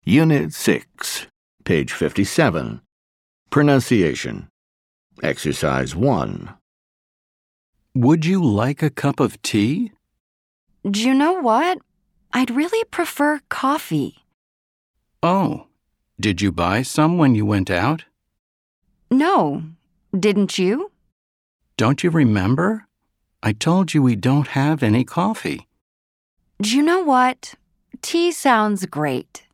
Unit 6, page 57. Pronunciation. Exercise 1. Would you like a cup of tea? Do you know what? I'd really prefer coffee. Oh, did you buy some when you went out? No, didn't you? Don't you remember? I told you we don't have any coffee. Do you know what? Tea sounds great.